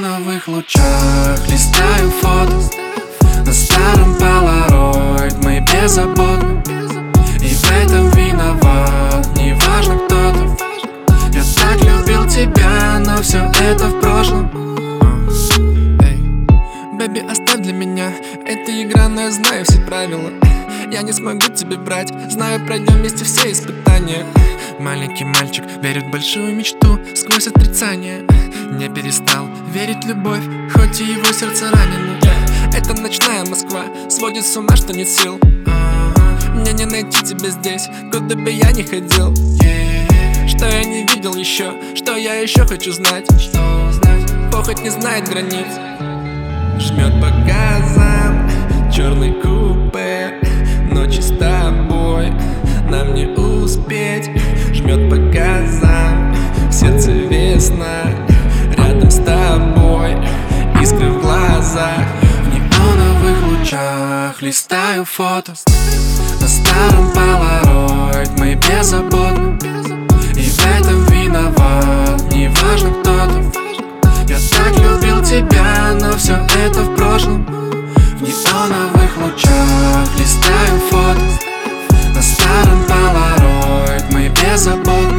неоновых лучах листаю фото. На старом полароид мы беззаботны, и в этом виноват неважно кто-то. Я так любил тебя, но все это в прошлом. Бэби, оставь для меня эта игра, но я знаю все правила. Я не смогу тебе брать, знаю, пройдем вместе все испытания. Маленький мальчик верит в большую мечту сквозь отрицание. Не перестал верить в любовь, хоть и его сердце ранено. Это ночная Москва, сводит с ума, что нет сил. Мне не найти тебя здесь, куда бы я ни ходил. Что я не видел еще, что я еще хочу знать. Похоть не знает границ. Жмет по газам черный купе, ночи с тобой нам не успеть. Жмет по газам, в сердце весна, рядом с тобой искры в глазах. В неоновых лучах листаю фото. На старом полароид мы беззаботны, и в этом виноват неважно кто-то. Я так любил тебя, но все это в прошлом. В неоновых лучах листаю фото. На старом полароид мы беззаботны,